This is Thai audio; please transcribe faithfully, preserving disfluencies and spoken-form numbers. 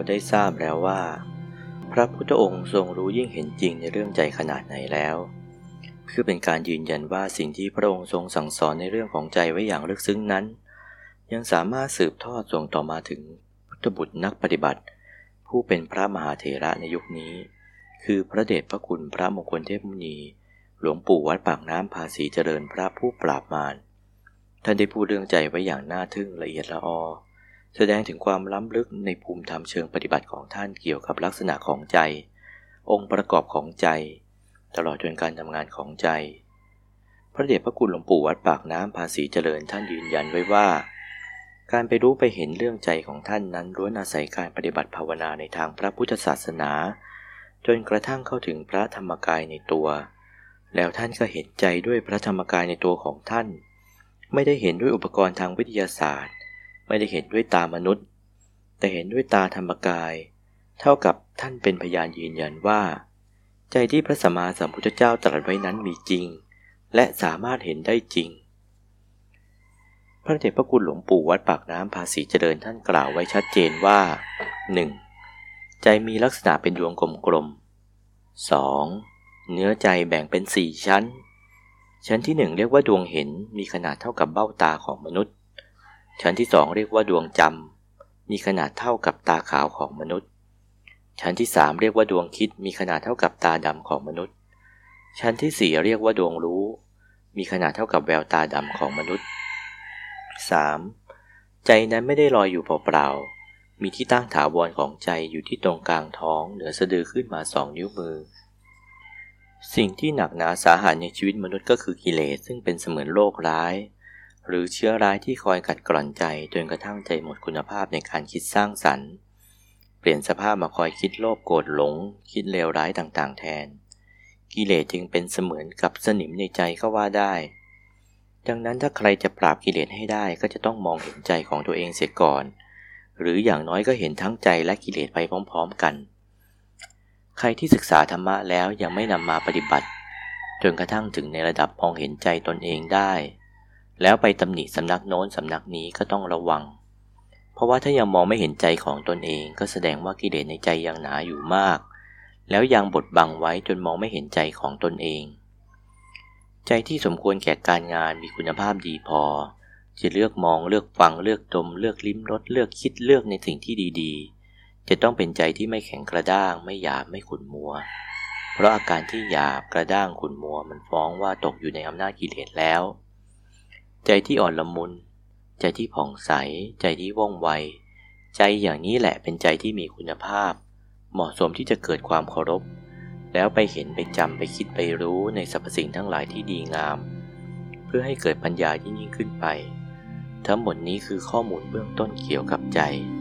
ได้ทราบแล้วว่าพระพุทธองค์ทรงรู้ยิ่งเห็นจริงในเรื่องใจขนาดไหนแล้วเพื่อเป็นการยืนยันว่าสิ่งที่พระองค์ทรงสั่งสอนในเรื่องของใจไว้อย่างลึกซึ้งนั้นยังสามารถสืบทอดส่งต่อมาถึงพุทธบุตรนักปฏิบัติผู้เป็นพระมหาเถระในยุคนี้คือพระเดชพระคุณพระมงคลเทพมุนีหลวงปู่วัดปากน้ำภาษีเจริญพระผู้ปราบมารท่านได้พูดเรื่องใจไว้อย่างน่าทึ่งละเอียดละออแสดงถึงความล้ำลึกในภูมิธรรมเชิงปฏิบัติของท่านเกี่ยวกับลักษณะของใจองค์ประกอบของใจตลอดจนการทำงานของใจพระเดชพระคุณหลวงปู่วัดปากน้ำภาษีเจริญท่านยืนยันไว้ว่าการไปรู้ไปเห็นเรื่องใจของท่านนั้นล้วนอาศัยการปฏิบัติภาวนาในทางพระพุทธศาสนาจนกระทั่งเข้าถึงพระธรรมกายในตัวแล้วท่านก็เห็นใจด้วยพระธรรมกายในตัวของท่านไม่ได้เห็นด้วยอุปกรณ์ทางวิทยาศาสตร์ไม่ได้เห็นด้วยตามนุษย์แต่เห็นด้วยตาธรรมกายเท่ากับท่านเป็นพยานยืนยันว่าใจที่พระสัมมาสัมพุทธเจ้าตรัสไว้นั้นมีจริงและสามารถเห็นได้จริงพระเดชพระคุณหลวงปู่วัดปากน้ำภาษีเจริญท่านกล่าวไว้ชัดเจนว่า หนึ่ง. ใจมีลักษณะเป็นดวงกลมๆ สอง. เนื้อใจแบ่งเป็นสี่ชั้นชั้นที่หนึ่งเรียกว่าดวงเห็นมีขนาดเท่ากับเบ้าตาของมนุษย์ชั้นที่สองเรียกว่าดวงจำมีขนาดเท่ากับตาขาวของมนุษย์ชั้นที่สามเรียกว่าดวงคิดมีขนาดเท่ากับตาดำของมนุษย์ชั้นที่สี่เรียกว่าดวงรู้มีขนาดเท่ากับแววตาดำของมนุษย์ สาม. ใจนั้นไม่ได้ลอยอยู่เปล่าๆมีที่ตั้งถาวรของใจอยู่ที่ตรงกลางท้องเหนือสะดือขึ้นมาสองนิ้วมือสิ่งที่หนักหนาสาหัสในชีวิตมนุษย์ก็คือกิเลสซึ่งเป็นเสมือนโรคร้ายหรือเชื้อร้ายที่คอยกัดกร่อนใจจนกระทั่งใจหมดคุณภาพในการคิดสร้างสรรค์เปลี่ยนสภาพมาคอยคิดโลภโกรธหลงคิดเลวร้ายต่างๆแทนกิเลสจึงเป็นเสมือนกับสนิมในใจก็ว่าได้ดังนั้นถ้าใครจะปราบกิเลสให้ได้ก็จะต้องมองเห็นใจของตัวเองเสียก่อนหรืออย่างน้อยก็เห็นทั้งใจและกิเลสไปพร้อมๆกันใครที่ศึกษาธรรมะแล้วยังไม่นำมาปฏิบัติจนกระทั่งถึงในระดับมองเห็นใจตนเองได้แล้วไปตำหนิสำนักโน้นสำนักนี้ก็ต้องระวังเพราะว่าถ้ายังมองไม่เห็นใจของตนเองก็แสดงว่ากิเลสในใจยังหนาอยู่มากแล้วยังบดบังไว้จนมองไม่เห็นใจของตนเองใจที่สมควรแก่การงานมีคุณภาพดีพอจะเลือกมองเลือกฟังเลือกดมเลือกลิ้มรสเลือกคิดเลือกในสิ่งที่ดีๆจะต้องเป็นใจที่ไม่แข็งกระด้างไม่หยาบไม่ขุ่นมัวเพราะอาการที่หยาบกระด้างขุ่นมัวมันฟ้องว่าตกอยู่ในอำนาจกิเลสแล้วใจที่อ่อนละมุนใจที่ผ่องใสใจที่ว่องไวใจอย่างนี้แหละเป็นใจที่มีคุณภาพเหมาะสมที่จะเกิดความเคารพแล้วไปเห็นไปจำไปคิดไปรู้ในสรรพสิ่งทั้งหลายที่ดีงามเพื่อให้เกิดปัญญาที่ยิ่งขึ้นไปทั้งหมดนี้คือข้อมูลเบื้องต้นเกี่ยวกับใจ